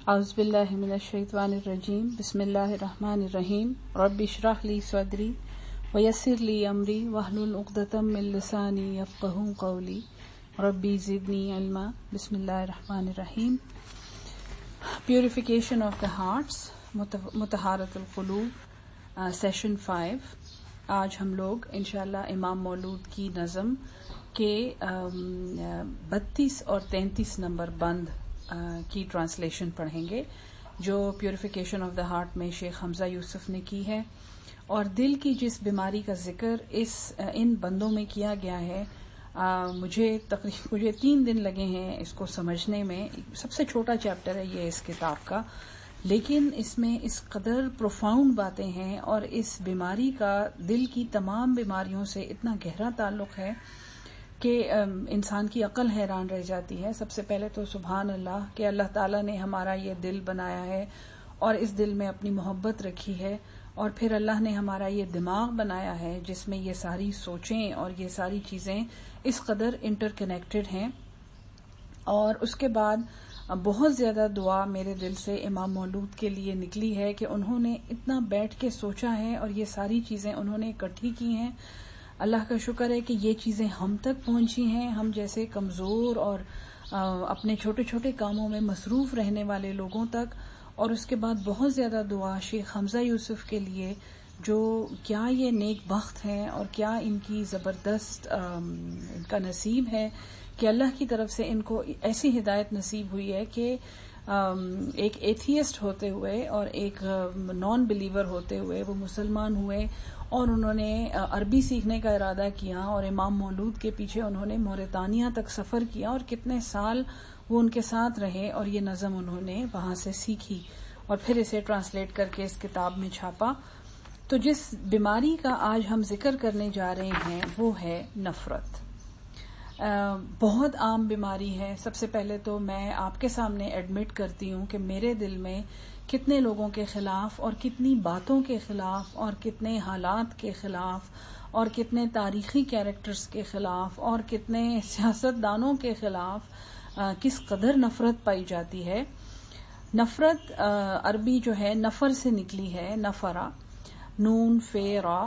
اعوذ باللہ من الشیطان الرجیم بسم اللہ الرحمن الرحیم رب اشرح لی صدری ویسر لی امری واحلل عقدۃ من لسانی یفقہوا قولی ربی زدنی علما. بسم اللہ الرحمن الرحیم. پیوریفیکیشن آف دا ہارٹس، مطہارت القلوب، سیشن 5. آج ہم لوگ انشاءاللہ امام مولود کی نظم کے 32 اور 33 نمبر بند کی ٹرانسلیشن پڑھیں گے، جو پیوریفیکیشن آف دا ہارٹ میں شیخ حمزہ یوسف نے کی ہے. اور دل کی جس بیماری کا ذکر ان بندوں میں کیا گیا ہے، مجھے 3 دن لگے ہیں اس کو سمجھنے میں. سب سے چھوٹا چیپٹر ہے یہ اس کتاب کا، لیکن اس میں اس قدر پروفاؤنڈ باتیں ہیں اور اس بیماری کا دل کی تمام بیماریوں سے اتنا گہرا تعلق ہے کہ انسان کی عقل حیران رہ جاتی ہے. سب سے پہلے تو سبحان اللہ کہ اللہ تعالیٰ نے ہمارا یہ دل بنایا ہے اور اس دل میں اپنی محبت رکھی ہے، اور پھر اللہ نے ہمارا یہ دماغ بنایا ہے جس میں یہ ساری سوچیں اور یہ ساری چیزیں اس قدر انٹر کنیکٹڈ ہیں. اور اس کے بعد بہت زیادہ دعا میرے دل سے امام مولود کے لیے نکلی ہے کہ انہوں نے اتنا بیٹھ کے سوچا ہے اور یہ ساری چیزیں انہوں نے اکٹھی کی ہیں. اللہ کا شکر ہے کہ یہ چیزیں ہم تک پہنچی ہیں، ہم جیسے کمزور اور اپنے چھوٹے چھوٹے کاموں میں مصروف رہنے والے لوگوں تک. اور اس کے بعد بہت زیادہ دعا شیخ حمزہ یوسف کے لیے، جو کیا یہ نیک بخت ہیں اور کیا ان کی زبردست ان کا نصیب ہے کہ اللہ کی طرف سے ان کو ایسی ہدایت نصیب ہوئی ہے کہ ایک ایتھیسٹ ہوتے ہوئے اور ایک نان بلیور ہوتے ہوئے وہ مسلمان ہوئے، اور انہوں نے عربی سیکھنے کا ارادہ کیا اور امام مولود کے پیچھے انہوں نے موریتانیہ تک سفر کیا اور کتنے سال وہ ان کے ساتھ رہے، اور یہ نظم انہوں نے وہاں سے سیکھی اور پھر اسے ٹرانسلیٹ کر کے اس کتاب میں چھاپا. تو جس بیماری کا آج ہم ذکر کرنے جا رہے ہیں وہ ہے نفرت. بہت عام بیماری ہے. سب سے پہلے تو میں آپ کے سامنے ایڈمٹ کرتی ہوں کہ میرے دل میں کتنے لوگوں کے خلاف اور کتنی باتوں کے خلاف اور کتنے حالات کے خلاف اور کتنے تاریخی کیریکٹرز کے خلاف اور کتنے سیاستدانوں کے خلاف کس قدر نفرت پائی جاتی ہے. نفرت عربی جو ہے نفر سے نکلی ہے، نفرا، نون فے را،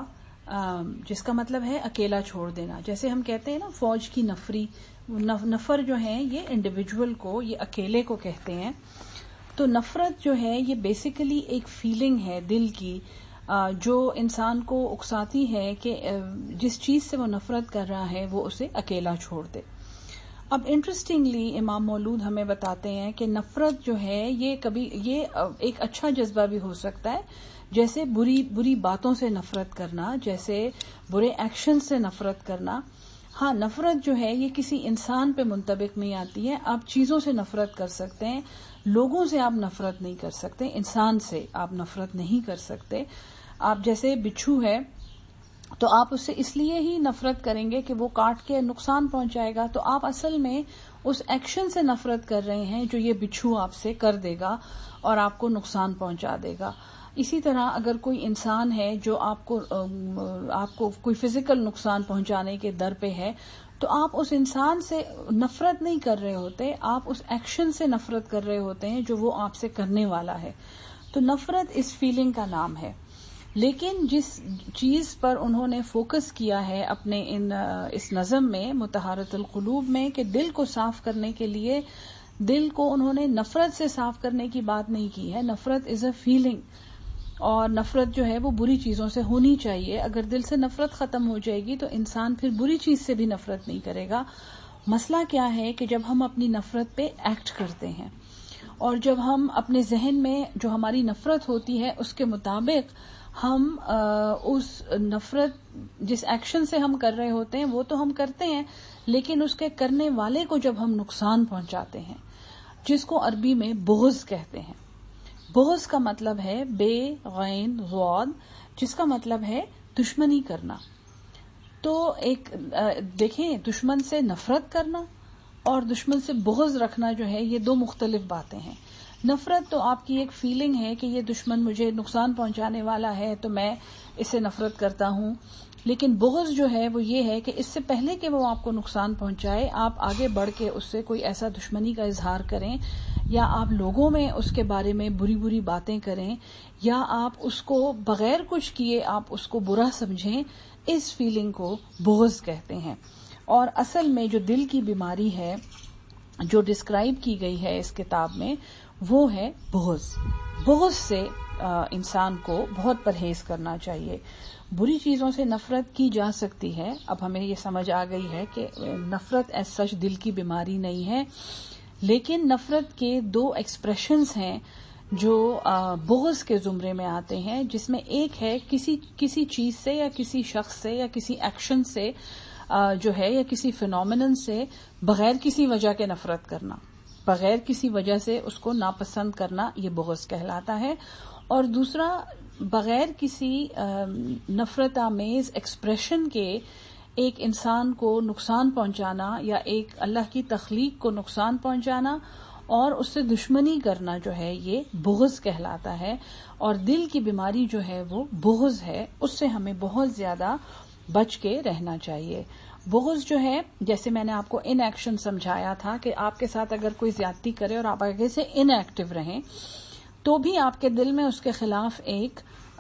جس کا مطلب ہے اکیلا چھوڑ دینا. جیسے ہم کہتے ہیں نا فوج کی نفری، نفر جو ہیں یہ انڈیویجول کو، یہ اکیلے کو کہتے ہیں. تو نفرت جو ہے یہ بیسیکلی ایک فیلنگ ہے دل کی، جو انسان کو اکساتی ہے کہ جس چیز سے وہ نفرت کر رہا ہے وہ اسے اکیلا چھوڑ دے. اب انٹرسٹنگلی امام مولود ہمیں بتاتے ہیں کہ نفرت جو ہے یہ ایک اچھا جذبہ بھی ہو سکتا ہے، جیسے بری باتوں سے نفرت کرنا، جیسے برے ایکشن سے نفرت کرنا. ہاں، نفرت جو ہے یہ کسی انسان پہ منطبق نہیں آتی ہے. آپ چیزوں سے نفرت کر سکتے ہیں، لوگوں سے آپ نفرت نہیں کر سکتے، انسان سے آپ نفرت نہیں کر سکتے. آپ جیسے بچھو ہے تو آپ اس سے اس لیے ہی نفرت کریں گے کہ وہ کاٹ کے نقصان پہنچائے گا، تو آپ اصل میں اس ایکشن سے نفرت کر رہے ہیں جو یہ بچھو آپ سے کر دے گا اور آپ کو نقصان پہنچا دے گا. اسی طرح اگر کوئی انسان ہے جو آپ کو کوئی فزیکل نقصان پہنچانے کے در پہ ہے، تو آپ اس انسان سے نفرت نہیں کر رہے ہوتے، آپ اس ایکشن سے نفرت کر رہے ہوتے ہیں جو وہ آپ سے کرنے والا ہے. تو نفرت اس فیلنگ کا نام ہے. لیکن جس چیز پر انہوں نے فوکس کیا ہے اپنے اس نظم میں مطہارت القلوب میں، کہ دل کو صاف کرنے کے لیے دل کو انہوں نے نفرت سے صاف کرنے کی بات نہیں کی ہے. نفرت از اے فیلنگ، اور نفرت جو ہے وہ بری چیزوں سے ہونی چاہیے. اگر دل سے نفرت ختم ہو جائے گی تو انسان پھر بری چیز سے بھی نفرت نہیں کرے گا. مسئلہ کیا ہے کہ جب ہم اپنی نفرت پہ ایکٹ کرتے ہیں اور جب ہم اپنے ذہن میں جو ہماری نفرت ہوتی ہے اس کے مطابق ہم اس نفرت جس ایکشن سے ہم کر رہے ہوتے ہیں وہ تو ہم کرتے ہیں، لیکن اس کے کرنے والے کو جب ہم نقصان پہنچاتے ہیں، جس کو عربی میں بغض کہتے ہیں. بغض کا مطلب ہے بے غین غاد، جس کا مطلب ہے دشمنی کرنا. تو ایک دیکھیں، دشمن سے نفرت کرنا اور دشمن سے بغض رکھنا جو ہے یہ 2 مختلف باتیں ہیں. نفرت تو آپ کی ایک فیلنگ ہے کہ یہ دشمن مجھے نقصان پہنچانے والا ہے تو میں اس سے نفرت کرتا ہوں. لیکن بغض جو ہے وہ یہ ہے کہ اس سے پہلے کہ وہ آپ کو نقصان پہنچائے آپ آگے بڑھ کے اس سے کوئی ایسا دشمنی کا اظہار کریں یا آپ لوگوں میں اس کے بارے میں بری بری باتیں کریں یا آپ اس کو بغیر کچھ کیے آپ اس کو برا سمجھیں. اس فیلنگ کو بغض کہتے ہیں. اور اصل میں جو دل کی بیماری ہے جو ڈسکرائب کی گئی ہے اس کتاب میں وہ ہے بغض. بغض سے انسان کو بہت پرہیز کرنا چاہیے. بری چیزوں سے نفرت کی جا سکتی ہے. اب ہمیں یہ سمجھ آ گئی ہے کہ نفرت ایز سچ دل کی بیماری نہیں ہے، لیکن نفرت کے دو ایکسپریشنز ہیں جو بغض کے زمرے میں آتے ہیں، جس میں ایک ہے کسی چیز سے یا کسی شخص سے یا کسی ایکشن سے جو ہے یا کسی فینومینن سے بغیر کسی وجہ کے نفرت کرنا، بغیر کسی وجہ سے اس کو ناپسند کرنا، یہ بغض کہلاتا ہے. اور دوسرا بغیر کسی نفرت آمیز ایکسپریشن کے ایک انسان کو نقصان پہنچانا یا ایک اللہ کی تخلیق کو نقصان پہنچانا اور اس سے دشمنی کرنا جو ہے یہ بغض کہلاتا ہے. اور دل کی بیماری جو ہے وہ بغض ہے، اس سے ہمیں بہت زیادہ بچ کے رہنا چاہیے. بغض جو ہے جیسے میں نے آپ کو ان ایکشن سمجھایا تھا کہ آپ کے ساتھ اگر کوئی زیادتی کرے اور آپ آگے سے ان ایکٹیو رہیں تو بھی آپ کے دل میں اس کے خلاف ایک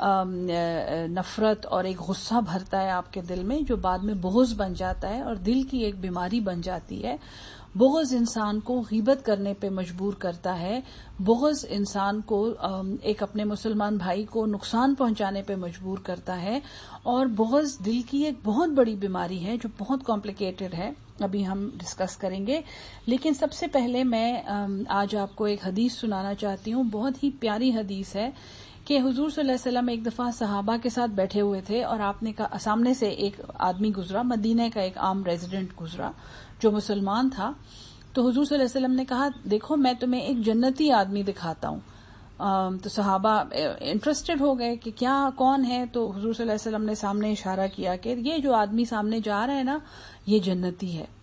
نفرت اور ایک غصہ بھرتا ہے آپ کے دل میں، جو بعد میں بغض بن جاتا ہے اور دل کی ایک بیماری بن جاتی ہے. بغض انسان کو غیبت کرنے پہ مجبور کرتا ہے. بغض انسان کو ایک اپنے مسلمان بھائی کو نقصان پہنچانے پہ مجبور کرتا ہے. اور بغض دل کی ایک بہت بڑی بیماری ہے جو بہت کمپلیکیٹڈ ہے، ابھی ہم ڈسکس کریں گے. لیکن سب سے پہلے میں آج آپ کو ایک حدیث سنانا چاہتی ہوں. بہت ہی پیاری حدیث ہے کہ حضور صلی اللہ علیہ وسلم ایک دفعہ صحابہ کے ساتھ بیٹھے ہوئے تھے اور آپ نے سامنے سے ایک آدمی گزرا، مدینہ کا ایک عام ریزیڈنٹ گزرا جو مسلمان تھا. تو حضور صلی اللہ علیہ وسلم نے کہا دیکھو میں تمہیں ایک جنتی آدمی دکھاتا ہوں. تو صحابہ انٹرسٹڈ ہو گئے کہ کیا کون ہے. تو حضور صلی اللہ علیہ وسلم نے سامنے اشارہ کیا کہ یہ جو آدمی سامنے جا رہا ہے نا یہ جنتی ہے.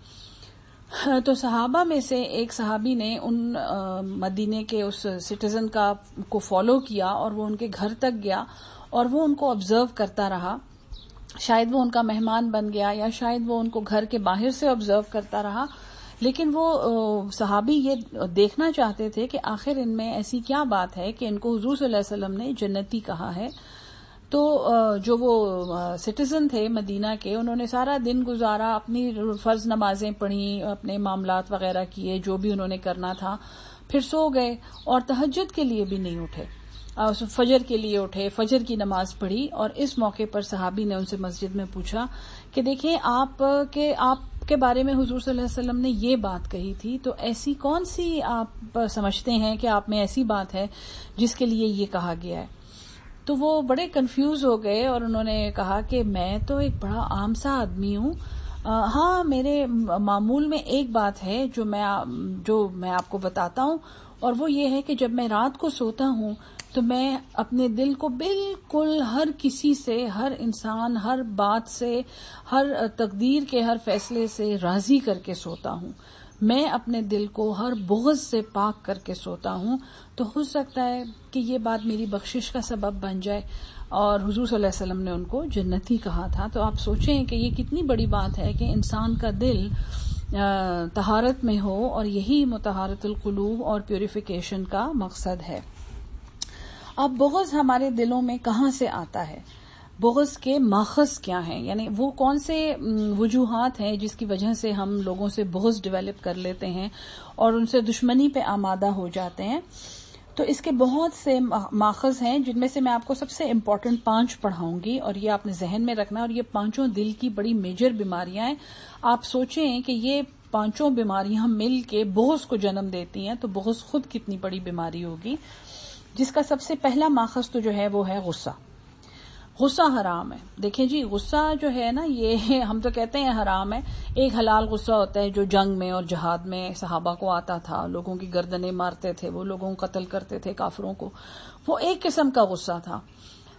تو صحابہ میں سے ایک صحابی نے ان مدینے کے اس سٹیزن کو فالو کیا اور وہ ان کے گھر تک گیا اور وہ ان کو آبزرو کرتا رہا. شاید وہ ان کا مہمان بن گیا یا شاید وہ ان کو گھر کے باہر سے آبزرو کرتا رہا، لیکن وہ صحابی یہ دیکھنا چاہتے تھے کہ آخر ان میں ایسی کیا بات ہے کہ ان کو حضور صلی اللہ علیہ وسلم نے جنتی کہا ہے. تو جو وہ سٹیزن تھے مدینہ کے انہوں نے سارا دن گزارا، اپنی فرض نمازیں پڑھیں، اپنے معاملات وغیرہ کیے جو بھی انہوں نے کرنا تھا، پھر سو گئے اور تہجد کے لیے بھی نہیں اٹھے. فجر کے لیے اٹھے، فجر کی نماز پڑھی. اور اس موقع پر صحابی نے ان سے مسجد میں پوچھا کہ دیکھیں آپ کے بارے میں حضور صلی اللہ علیہ وسلم نے یہ بات کہی تھی، تو ایسی کون سی آپ سمجھتے ہیں کہ آپ میں ایسی بات ہے جس کے لیے یہ کہا گیا ہے. تو وہ بڑے کنفیوز ہو گئے اور انہوں نے کہا کہ میں تو ایک بڑا عام سا آدمی ہوں، ہاں میرے معمول میں ایک بات ہے جو میں آپ کو بتاتا ہوں، اور وہ یہ ہے کہ جب میں رات کو سوتا ہوں تو میں اپنے دل کو بالکل ہر کسی سے، ہر انسان، ہر بات سے، ہر تقدیر کے ہر فیصلے سے راضی کر کے سوتا ہوں. میں اپنے دل کو ہر بغض سے پاک کر کے سوتا ہوں. تو ہو سکتا ہے کہ یہ بات میری بخشش کا سبب بن جائے. اور حضور صلی اللہ علیہ وسلم نے ان کو جنتی کہا تھا. تو آپ سوچیں کہ یہ کتنی بڑی بات ہے کہ انسان کا دل طہارت میں ہو، اور یہی مطہرۃ القلوب اور پیوریفیکیشن کا مقصد ہے. اب بغض ہمارے دلوں میں کہاں سے آتا ہے؟ بغض کے ماخذ کیا ہیں؟ یعنی وہ کون سے وجوہات ہیں جس کی وجہ سے ہم لوگوں سے بغض ڈیولپ کر لیتے ہیں اور ان سے دشمنی پہ آمادہ ہو جاتے ہیں؟ تو اس کے بہت سے ماخذ ہیں، جن میں سے میں آپ کو سب سے امپورٹنٹ 5 پڑھاؤں گی، اور یہ آپ نے ذہن میں رکھنا. اور یہ 5 دل کی بڑی میجر بیماریاں ہیں. آپ سوچیں کہ یہ 5 بیماریاں مل کے بغض کو جنم دیتی ہیں، تو بغض خود کتنی بڑی بیماری ہوگی. جس کا سب سے پہلا ماخذ تو جو ہے وہ ہے غصہ. غصہ حرام ہے. دیکھیں جی، غصہ جو ہے نا یہ ہم تو کہتے ہیں حرام ہے. ایک حلال غصہ ہوتا ہے جو جنگ میں اور جہاد میں صحابہ کو آتا تھا، لوگوں کی گردنیں مارتے تھے، وہ لوگوں کو قتل کرتے تھے، کافروں کو. وہ ایک قسم کا غصہ تھا.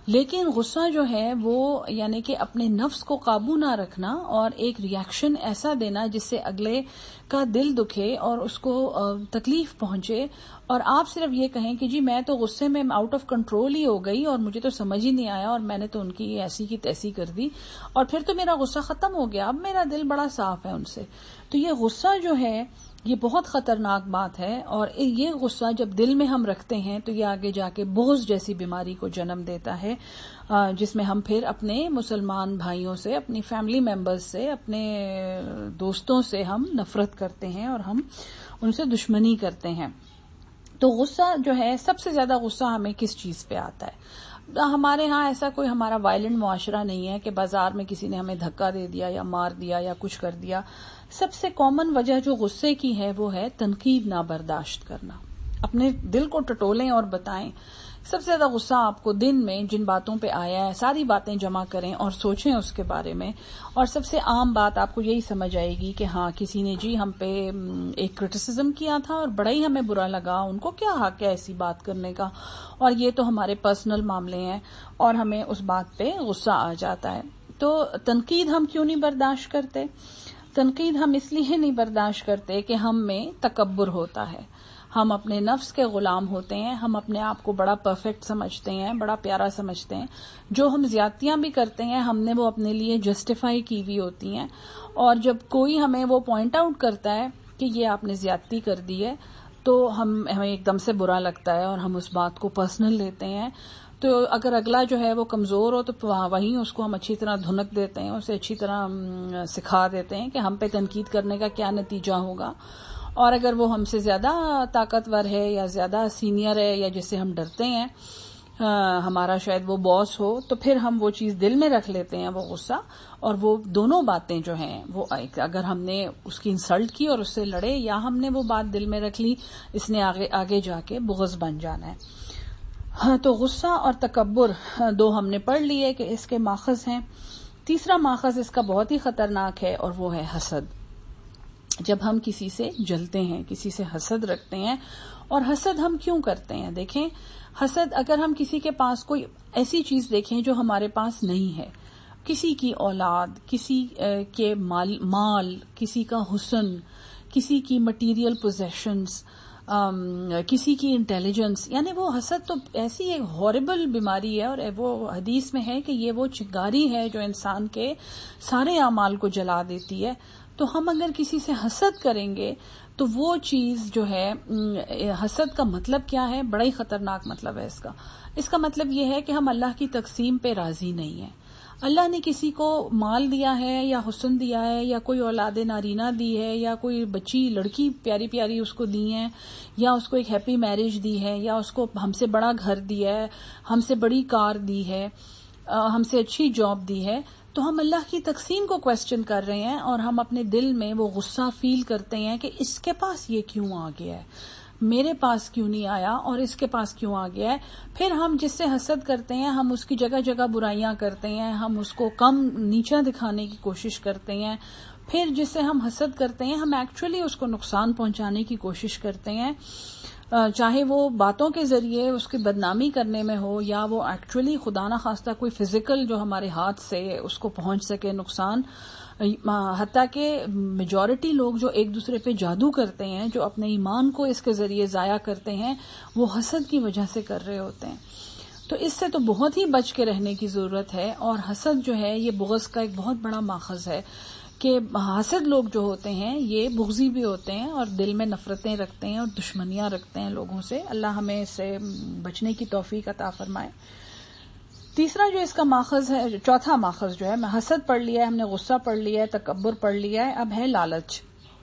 لیکن غصہ جو ہے وہ یعنی کہ اپنے نفس کو قابو نہ رکھنا اور ایک ریئیکشن ایسا دینا جس سے اگلے کا دل دکھے اور اس کو تکلیف پہنچے، اور آپ صرف یہ کہیں کہ جی میں تو غصے میں آؤٹ آف کنٹرول ہی ہو گئی اور مجھے تو سمجھ ہی نہیں آیا اور میں نے تو ان کی ایسی کی تیسی کر دی اور پھر تو میرا غصہ ختم ہو گیا، اب میرا دل بڑا صاف ہے ان سے. تو یہ غصہ جو ہے یہ بہت خطرناک بات ہے، اور یہ غصہ جب دل میں ہم رکھتے ہیں تو یہ آگے جا کے بغض جیسی بیماری کو جنم دیتا ہے، جس میں ہم پھر اپنے مسلمان بھائیوں سے، اپنی فیملی ممبرز سے، اپنے دوستوں سے ہم نفرت کرتے ہیں اور ہم ان سے دشمنی کرتے ہیں. تو غصہ جو ہے، سب سے زیادہ غصہ ہمیں کس چیز پہ آتا ہے؟ ہمارے ہاں ایسا کوئی ہمارا وائلنٹ معاشرہ نہیں ہے کہ بازار میں کسی نے ہمیں دھکا دے دیا یا مار دیا یا کچھ کر دیا. سب سے کامن وجہ جو غصے کی ہے وہ ہے تنقید نہ برداشت کرنا. اپنے دل کو ٹٹولیں اور بتائیں. سب سے زیادہ غصہ آپ کو دن میں جن باتوں پہ آیا ہے ساری باتیں جمع کریں اور سوچیں اس کے بارے میں، اور سب سے عام بات آپ کو یہی سمجھ آئے گی کہ ہاں کسی نے جی ہم پہ ایک کرٹیسزم کیا تھا اور بڑا ہی ہمیں برا لگا، ان کو کیا حق ہے ایسی بات کرنے کا، اور یہ تو ہمارے پرسنل معاملے ہیں اور ہمیں اس بات پہ غصہ آ جاتا ہے. تو تنقید ہم کیوں نہیں برداشت کرتے؟ تنقید ہم اس لیے نہیں برداشت کرتے کہ ہم میں تکبر ہوتا ہے، ہم اپنے نفس کے غلام ہوتے ہیں، ہم اپنے آپ کو بڑا پرفیکٹ سمجھتے ہیں، بڑا پیارا سمجھتے ہیں. جو ہم زیادتیاں بھی کرتے ہیں ہم نے وہ اپنے لیے جسٹیفائی کی ہوئی ہوتی ہیں، اور جب کوئی ہمیں وہ پوائنٹ آؤٹ کرتا ہے کہ یہ آپ نے زیادتی کر دی ہے تو ہمیں ایک دم سے برا لگتا ہے اور ہم اس بات کو پرسنل لیتے ہیں. تو اگر اگلا جو ہے وہ کمزور ہو تو وہیں اس کو ہم اچھی طرح دھنک دیتے ہیں، اسے اچھی طرح سکھا دیتے ہیں کہ ہم پہ تنقید کرنے کا کیا نتیجہ ہوگا. اور اگر وہ ہم سے زیادہ طاقتور ہے یا زیادہ سینئر ہے یا جس سے ہم ڈرتے ہیں، ہمارا شاید وہ باس ہو، تو پھر ہم وہ چیز دل میں رکھ لیتے ہیں، وہ غصہ. اور وہ دونوں باتیں جو ہیں وہ اگر ہم نے اس کی انسلٹ کی اور اس سے لڑے، یا ہم نے وہ بات دل میں رکھ لی، اس نے آگے جا کے بغض بن جانا ہے. ہاں، تو غصہ اور تکبر دو ہم نے پڑھ لیے کہ اس کے ماخذ ہیں. تیسرا ماخذ اس کا بہت ہی خطرناک ہے اور وہ ہے حسد. جب ہم کسی سے جلتے ہیں، کسی سے حسد رکھتے ہیں. اور حسد ہم کیوں کرتے ہیں؟ دیکھیں، حسد اگر ہم کسی کے پاس کوئی ایسی چیز دیکھیں جو ہمارے پاس نہیں ہے، کسی کی اولاد، کسی کے مال، کسی کا حسن، کسی کی مٹیریل پوزیشنز، کسی کی انٹیلیجنس، یعنی وہ حسد تو ایسی ایک ہاربل بیماری ہے، اور وہ حدیث میں ہے کہ یہ وہ چنگاری ہے جو انسان کے سارے اعمال کو جلا دیتی ہے. تو ہم اگر کسی سے حسد کریں گے تو وہ چیز جو ہے، حسد کا مطلب کیا ہے؟ بڑا ہی خطرناک مطلب ہے اس کا. اس کا مطلب یہ ہے کہ ہم اللہ کی تقسیم پہ راضی نہیں ہیں. اللہ نے کسی کو مال دیا ہے یا حسن دیا ہے یا کوئی اولاد نارینہ دی ہے یا کوئی بچی لڑکی پیاری پیاری اس کو دی ہیں، یا اس کو ایک ہیپی میرج دی ہے، یا اس کو ہم سے بڑا گھر دیا ہے، ہم سے بڑی کار دی ہے، ہم سے اچھی جاب دی ہے. تو ہم اللہ کی تقسیم کو کوسچن کر رہے ہیں اور ہم اپنے دل میں وہ غصہ فیل کرتے ہیں کہ اس کے پاس یہ کیوں آ گیا ہے، میرے پاس کیوں نہیں آیا، اور اس کے پاس کیوں آ گیا ہے. پھر ہم جس سے حسد کرتے ہیں ہم اس کی جگہ جگہ برائیاں کرتے ہیں، ہم اس کو کم نیچا دکھانے کی کوشش کرتے ہیں. پھر جس سے ہم حسد کرتے ہیں ہم ایکچولی اس کو نقصان پہنچانے کی کوشش کرتے ہیں، چاہے وہ باتوں کے ذریعے اس کی بدنامی کرنے میں ہو، یا وہ ایکچولی خدا نہ خواستہ کوئی فزیکل جو ہمارے ہاتھ سے اس کو پہنچ سکے نقصان. حتیٰ کہ میجورٹی لوگ جو ایک دوسرے پہ جادو کرتے ہیں، جو اپنے ایمان کو اس کے ذریعے ضائع کرتے ہیں، وہ حسد کی وجہ سے کر رہے ہوتے ہیں. تو اس سے تو بہت ہی بچ کے رہنے کی ضرورت ہے. اور حسد جو ہے یہ بغض کا ایک بہت بڑا ماخذ ہے کہ حاسد لوگ جو ہوتے ہیں یہ بغضی بھی ہوتے ہیں اور دل میں نفرتیں رکھتے ہیں اور دشمنیاں رکھتے ہیں لوگوں سے. اللہ ہمیں اس سے بچنے کی توفیق عطا فرمائے. تیسرا جو اس کا ماخذ ہے، چوتھا ماخذ جو ہے، میں حسد پڑھ لیا ہے، ہم نے غصہ پڑھ لیا ہے، تکبر پڑھ لیا ہے، اب ہے لالچ.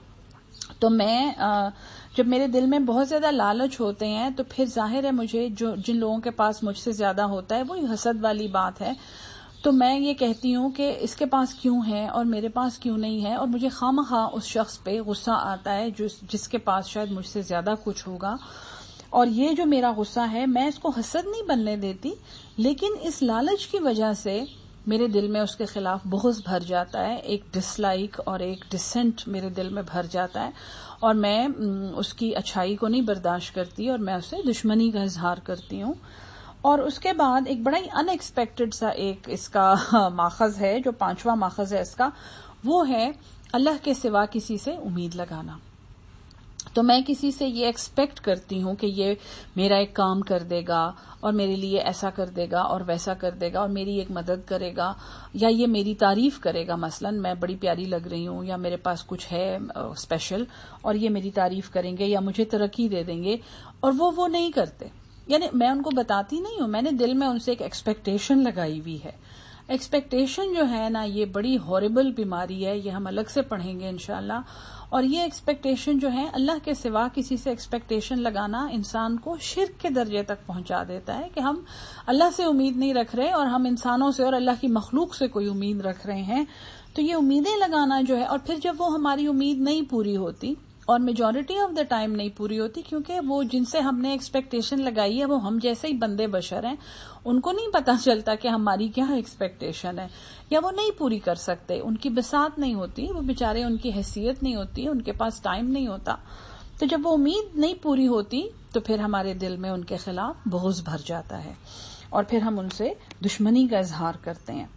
تو میں جب میرے دل میں بہت زیادہ لالچ ہوتے ہیں تو پھر ظاہر ہے مجھے جن لوگوں کے پاس مجھ سے زیادہ ہوتا ہے وہی حسد والی بات ہے. تو میں یہ کہتی ہوں کہ اس کے پاس کیوں ہے اور میرے پاس کیوں نہیں ہے، اور مجھے خواہ اس شخص پہ غصہ آتا ہے جس کے پاس شاید مجھ سے زیادہ کچھ ہوگا. اور یہ جو میرا غصہ ہے میں اس کو حسد نہیں بننے دیتی، لیکن اس لالچ کی وجہ سے میرے دل میں اس کے خلاف بغض بھر جاتا ہے، ایک ڈس لائک اور ایک ڈسنٹ میرے دل میں بھر جاتا ہے، اور میں اس کی اچھائی کو نہیں برداشت کرتی اور میں اسے دشمنی کا اظہار کرتی ہوں. اور اس کے بعد ایک بڑا ہی ان ایکسپیکٹڈ سا ایک اس کا ماخذ ہے، جو 5واں ماخذ ہے اس کا، وہ ہے اللہ کے سوا کسی سے امید لگانا. تو میں کسی سے یہ ایکسپیکٹ کرتی ہوں کہ یہ میرا ایک کام کر دے گا اور میرے لیے ایسا کر دے گا اور ویسا کر دے گا اور میری ایک مدد کرے گا، یا یہ میری تعریف کرے گا، مثلا میں بڑی پیاری لگ رہی ہوں یا میرے پاس کچھ ہے اسپیشل اور یہ میری تعریف کریں گے یا مجھے ترقی دے دیں گے، اور وہ نہیں کرتے. یعنی میں ان کو بتاتی نہیں ہوں، میں نے دل میں ان سے ایک ایکسپیکٹیشن لگائی ہوئی ہے. ایکسپیکٹیشن جو ہے نا، یہ بڑی ہاربل بیماری ہے، یہ ہم الگ سے پڑھیں گے انشاءاللہ. اور یہ ایکسپیکٹیشن جو ہے، اللہ کے سوا کسی سے ایکسپیکٹیشن لگانا انسان کو شرک کے درجے تک پہنچا دیتا ہے کہ ہم اللہ سے امید نہیں رکھ رہے اور ہم انسانوں سے اور اللہ کی مخلوق سے کوئی امید رکھ رہے ہیں. تو یہ امیدیں لگانا جو ہے، اور پھر جب وہ ہماری امید نہیں پوری ہوتی، اور میجورٹی آف دا ٹائم نہیں پوری ہوتی، کیونکہ وہ جن سے ہم نے ایکسپیکٹیشن لگائی ہے وہ ہم جیسے ہی بندے بشر ہیں، ان کو نہیں پتا چلتا کہ ہماری کیا ایکسپیکٹیشن ہے، یا وہ نہیں پوری کر سکتے، ان کی بساط نہیں ہوتی، وہ بیچارے ان کی حیثیت نہیں ہوتی، ان کے پاس ٹائم نہیں ہوتا. تو جب وہ امید نہیں پوری ہوتی تو پھر ہمارے دل میں ان کے خلاف بغض بھر جاتا ہے اور پھر ہم ان سے دشمنی کا اظہار کرتے ہیں.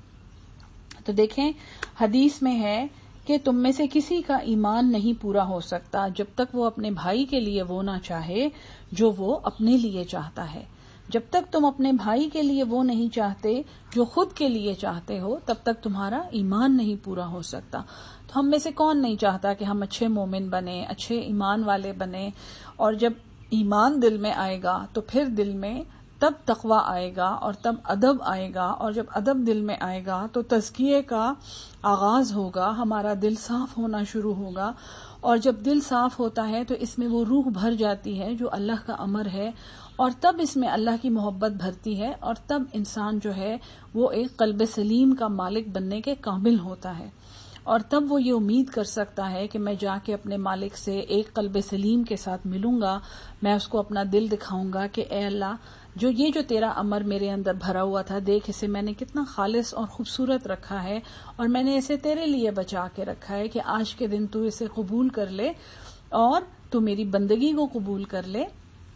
تو دیکھیں حدیث میں ہے کہ تم میں سے کسی کا ایمان نہیں پورا ہو سکتا جب تک وہ اپنے بھائی کے لیے وہ نہ چاہے جو وہ اپنے لیے چاہتا ہے. جب تک تم اپنے بھائی کے لیے وہ نہیں چاہتے جو خود کے لیے چاہتے ہو، تب تک تمہارا ایمان نہیں پورا ہو سکتا. تو ہم میں سے کون نہیں چاہتا کہ ہم اچھے مومن بنیں، اچھے ایمان والے بنیں، اور جب ایمان دل میں آئے گا تو پھر دل میں تب تقویٰ آئے گا اور تب ادب آئے گا، اور جب ادب دل میں آئے گا تو تزکیے کا آغاز ہوگا، ہمارا دل صاف ہونا شروع ہوگا. اور جب دل صاف ہوتا ہے تو اس میں وہ روح بھر جاتی ہے جو اللہ کا امر ہے، اور تب اس میں اللہ کی محبت بھرتی ہے، اور تب انسان جو ہے وہ ایک قلب سلیم کا مالک بننے کے قابل ہوتا ہے. اور تب وہ یہ امید کر سکتا ہے کہ میں جا کے اپنے مالک سے ایک قلب سلیم کے ساتھ ملوں گا، میں اس کو اپنا دل دکھاؤں گا کہ اے اللہ، جو تیرا امر میرے اندر بھرا ہوا تھا، دیکھ اسے میں نے کتنا خالص اور خوبصورت رکھا ہے، اور میں نے اسے تیرے لیے بچا کے رکھا ہے کہ آج کے دن تو اسے قبول کر لے اور تو میری بندگی کو قبول کر لے.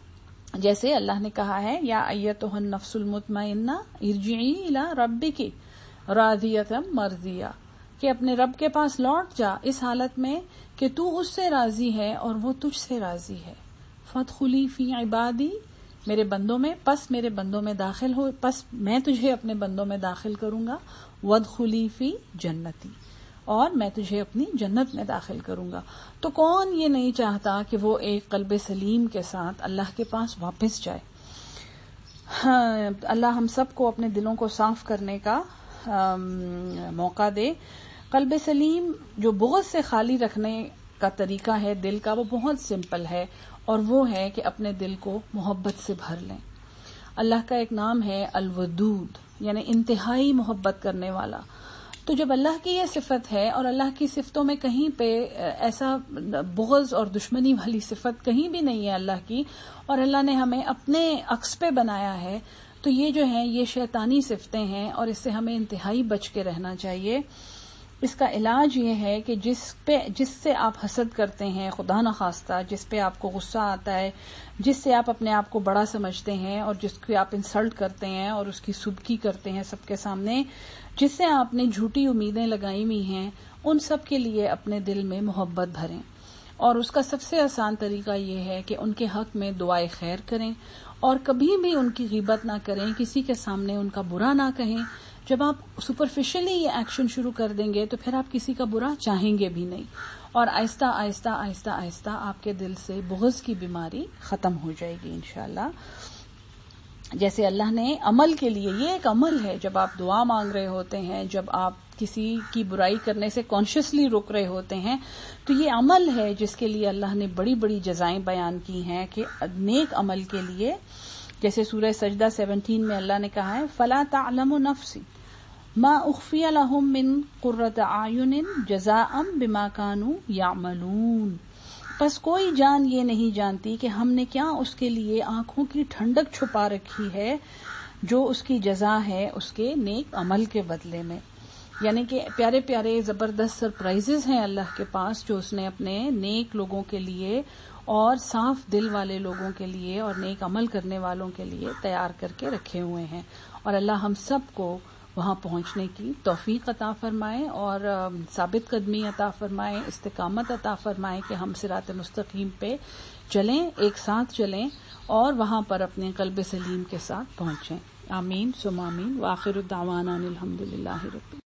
جیسے اللہ نے کہا ہے، یا ایتھا النفس المطمئنہ ارجعی الی ربک راضیۃ مرضیہ، کہ اپنے رب کے پاس لوٹ جا اس حالت میں کہ تو اس سے راضی ہے اور وہ تجھ سے راضی ہے. فادخلی فی عبادی، میرے بندوں میں، پس میرے بندوں میں داخل ہو، پس میں تجھے اپنے بندوں میں داخل کروں گا. وادخلی فی جنتی، اور میں تجھے اپنی جنت میں داخل کروں گا. تو کون یہ نہیں چاہتا کہ وہ ایک قلب سلیم کے ساتھ اللہ کے پاس واپس جائے. اللہ ہم سب کو اپنے دلوں کو صاف کرنے کا موقع دے. قلب سلیم جو بغض سے خالی رکھنے کا طریقہ ہے دل کا، وہ بہت سمپل ہے، اور وہ ہے کہ اپنے دل کو محبت سے بھر لیں. اللہ کا ایک نام ہے الودود، یعنی انتہائی محبت کرنے والا. تو جب اللہ کی یہ صفت ہے، اور اللہ کی صفتوں میں کہیں پہ ایسا بغض اور دشمنی والی صفت کہیں بھی نہیں ہے اللہ کی، اور اللہ نے ہمیں اپنے عکس پہ بنایا ہے، تو یہ جو ہیں یہ شیطانی صفتیں ہیں، اور اس سے ہمیں انتہائی بچ کے رہنا چاہیے. اس کا علاج یہ ہے کہ جس سے آپ حسد کرتے ہیں، خدا نخواستہ جس پہ آپ کو غصہ آتا ہے، جس سے آپ اپنے آپ کو بڑا سمجھتے ہیں اور جس کی آپ انسلٹ کرتے ہیں اور اس کی سبکی کرتے ہیں سب کے سامنے، جس سے آپ نے جھوٹی امیدیں لگائی ہوئی ہیں، ان سب کے لیے اپنے دل میں محبت بھریں. اور اس کا سب سے آسان طریقہ یہ ہے کہ ان کے حق میں دعائے خیر کریں، اور کبھی بھی ان کی غیبت نہ کریں، کسی کے سامنے ان کا برا نہ کہیں. جب آپ سپرفیشلی یہ ایکشن شروع کر دیں گے تو پھر آپ کسی کا برا چاہیں گے بھی نہیں، اور آہستہ آہستہ آہستہ آہستہ آپ کے دل سے بغض کی بیماری ختم ہو جائے گی انشاءاللہ. جیسے اللہ نے عمل کے لیے، یہ ایک عمل ہے، جب آپ دعا مانگ رہے ہوتے ہیں، جب آپ کسی کی برائی کرنے سے کانشیسلی رک رہے ہوتے ہیں، تو یہ عمل ہے جس کے لیے اللہ نے بڑی بڑی جزائیں بیان کی ہیں کہ نیک عمل کے لیے. جیسے سورہ سجدہ 17 میں اللہ نے کہا ہے، فَلَا تَعْلَمُ نَفْسِ مَا أُخْفِيَ لَهُم مِّن قُرَّةِ أَعْيُنٍ جَزَاءً بِمَا كَانُوا يَعْمَلُونَ. بس کوئی جان یہ نہیں جانتی کہ ہم نے کیا اس کے لیے آنکھوں کی ٹھنڈک چھپا رکھی ہے جو اس کی جزا ہے اس کے نیک عمل کے بدلے میں. یعنی کہ پیارے پیارے زبردست سرپرائزز ہیں اللہ کے پاس جو اس نے اپنے نیک لوگوں کے لیے اور صاف دل والے لوگوں کے لیے اور نیک عمل کرنے والوں کے لیے تیار کر کے رکھے ہوئے ہیں. اور اللہ ہم سب کو وہاں پہنچنے کی توفیق عطا فرمائے اور ثابت قدمی عطا فرمائے، استقامت عطا فرمائے کہ ہم صراط مستقیم پہ چلیں، ایک ساتھ چلیں اور وہاں پر اپنے قلب سلیم کے ساتھ پہنچیں. آمین ثم آمین. وآخر الدعوانا الحمدللہ رب